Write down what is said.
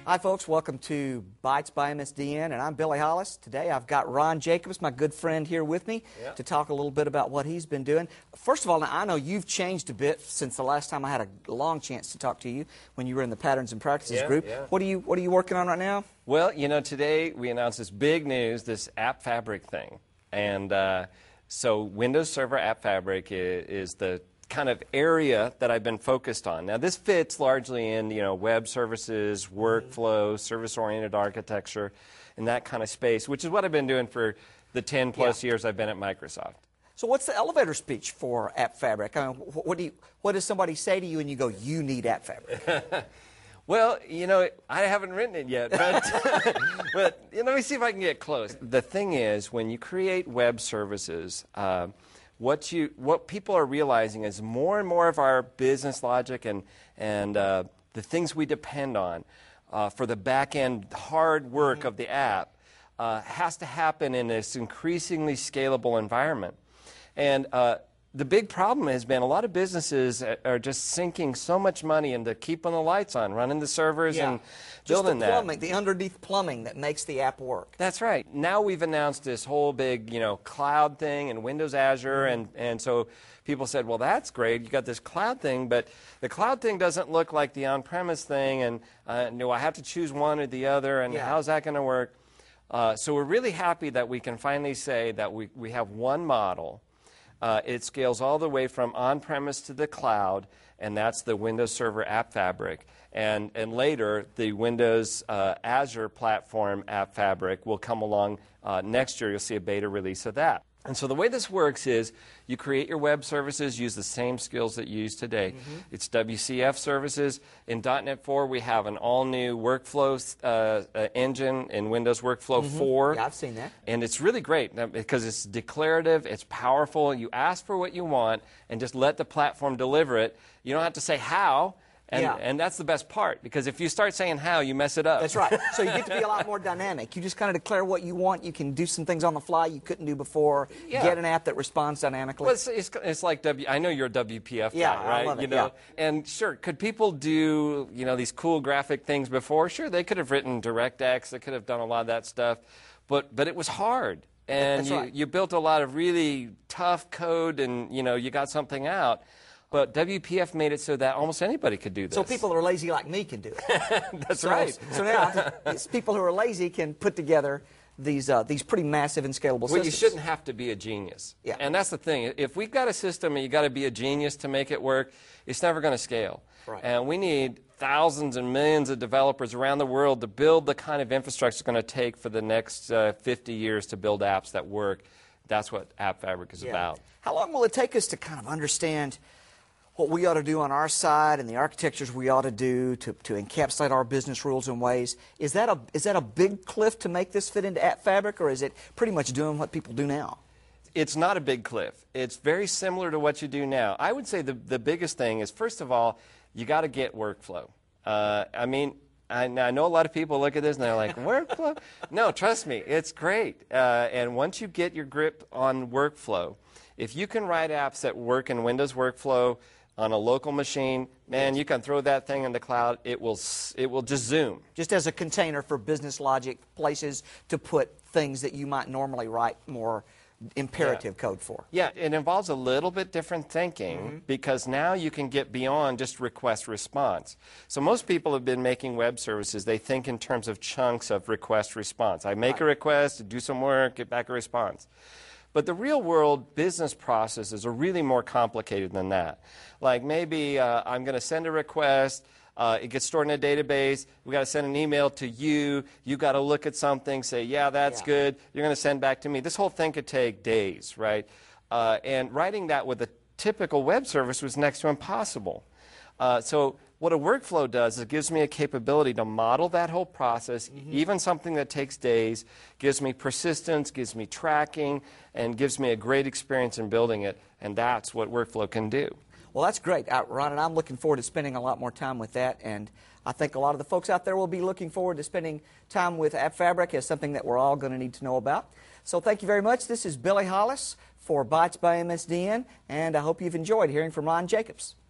Hi, folks. Welcome to Bytes by MSDN, and I'm Billy Hollis. Today I've got Ron Jacobs, my good friend, here with me to talk a little bit about what he's been doing. First of all, now, I know you've changed a bit since the last time I had a long chance to talk to you when you were in the Patterns and Practices group. What are you working on right now? Well, you know, today we announced this big news, this App Fabric thing. And so Windows Server App Fabric is the kind of area that I've been focused on. Now, this fits largely in, you know, web services, workflow, service-oriented architecture, and that kind of space, which is what I've been doing for the 10-plus years I've been at Microsoft. So what's the elevator speech for App Fabric? I mean, what does somebody say to you and you go, you need App Fabric? Well, you know, I haven't written it yet, but, but let me see if I can get close. The thing is, when you create web services, what people are realizing is more and more of our business logic and the things we depend on for the back-end hard work of the app has to happen in this increasingly scalable environment. And the big problem has been a lot of businesses are just sinking so much money into keeping the lights on, running the servers and building just the plumbing, the underneath plumbing that makes the app work. That's right. Now we've announced this whole big, you know, cloud thing and Windows Azure, and so people said, well, that's great. You got this cloud thing, but the cloud thing doesn't look like the on-premise thing, and do I have to choose one or the other, and how's that going to work? So we're really happy that we can finally say that we have one model. It scales all the way from on-premise to the cloud, and that's the Windows Server App Fabric. And later, the Windows Azure Platform App Fabric will come along next year. You'll see a beta release of that. And so the way this works is you create your web services, use the same skills that you use today. It's WCF services. In .NET 4, we have an all-new workflow engine in Windows Workflow 4. Yeah, I've seen that. And it's really great because it's declarative, it's powerful. You ask for what you want and just let the platform deliver it. You don't have to say how. And that's the best part, because if you start saying how, you mess it up. That's right. So you get to be a lot more dynamic. You just kind of declare what you want. You can do some things on the fly you couldn't do before. Get an app that responds dynamically. Well, it's like I know you're a WPF guy, right? I love it. You know? And sure, could people do, you know, these cool graphic things before? Sure, they could have written DirectX. They could have done a lot of that stuff. But it was hard. And you built a lot of really tough code, and, you know, you got something out. But WPF made it so that almost anybody could do this. So people who are lazy like me can do it. That's right. So now people who are lazy can put together these pretty massive and scalable systems. Well, you shouldn't have to be a genius. Yeah. And that's the thing. If we've got a system and you've got to be a genius to make it work, it's never going to scale. Right. And we need thousands and millions of developers around the world to build the kind of infrastructure it's going to take for the next 50 years to build apps that work. That's what App Fabric is about. How long will it take us to kind of understand what we ought to do on our side and the architectures we ought to do to encapsulate our business rules and ways? Is that a big cliff to make this fit into App Fabric, or is it pretty much doing what people do now? It's not a big cliff. It's very similar to what you do now. I would say the biggest thing is, first of all, you got to get workflow. I mean, I know a lot of people look at this and they're like, workflow? No, trust me, it's great. And once you get your grip on workflow, if you can write apps that work in Windows Workflow on a local machine, man, you can throw that thing in the cloud. It will just zoom. Just as a container for business logic, places to put things that you might normally write more imperative code for. Yeah, it involves a little bit different thinking because now you can get beyond just request response. So most people have been making web services. They think in terms of chunks of request response. I make a request, do some work, get back a response. But the real world business processes are really more complicated than that. Like maybe I'm going to send a request, it gets stored in a database, we got to send an email to you, you got to look at something, say, yeah, that's good, you're going to send back to me. This whole thing could take days, right? And writing that with a typical web service was next to impossible. So what a workflow does is it gives me a capability to model that whole process, even something that takes days, gives me persistence, gives me tracking, and gives me a great experience in building it, and that's what workflow can do. Well, that's great, Ron, and I'm looking forward to spending a lot more time with that, and I think a lot of the folks out there will be looking forward to spending time with App Fabric as something that we're all going to need to know about. So thank you very much. This is Billy Hollis for Bytes by MSDN, and I hope you've enjoyed hearing from Ron Jacobs.